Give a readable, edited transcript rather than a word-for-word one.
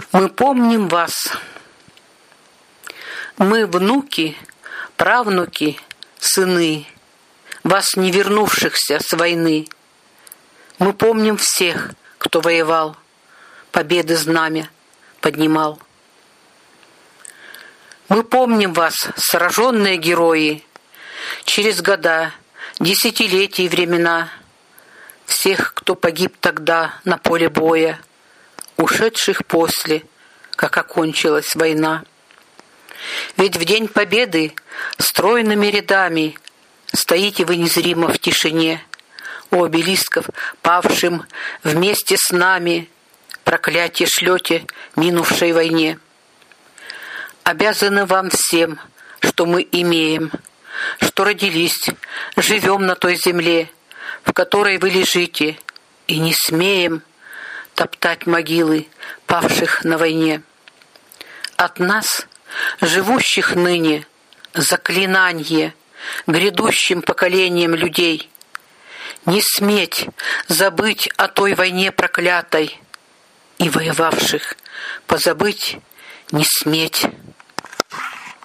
Мы помним вас. Мы внуки, правнуки, сыны, вас, не вернувшихся с войны. Мы помним всех, кто воевал, победы знамя поднимал. Мы помним вас, сраженные герои, через года, десятилетия и времена, всех, кто погиб тогда на поле боя, ушедших после, как окончилась война. Ведь в день победы стройными рядами стоите вы незримо в тишине, у обелисков, павшим вместе с нами, проклятие шлете минувшей войне. Обязаны вам всем, что мы имеем, что родились, живем на той земле, в которой вы лежите, и не смеем топтать могилы павших на войне. От нас, живущих ныне, заклинание грядущим поколениям людей: не сметь забыть о той войне проклятой, и воевавших позабыть не сметь.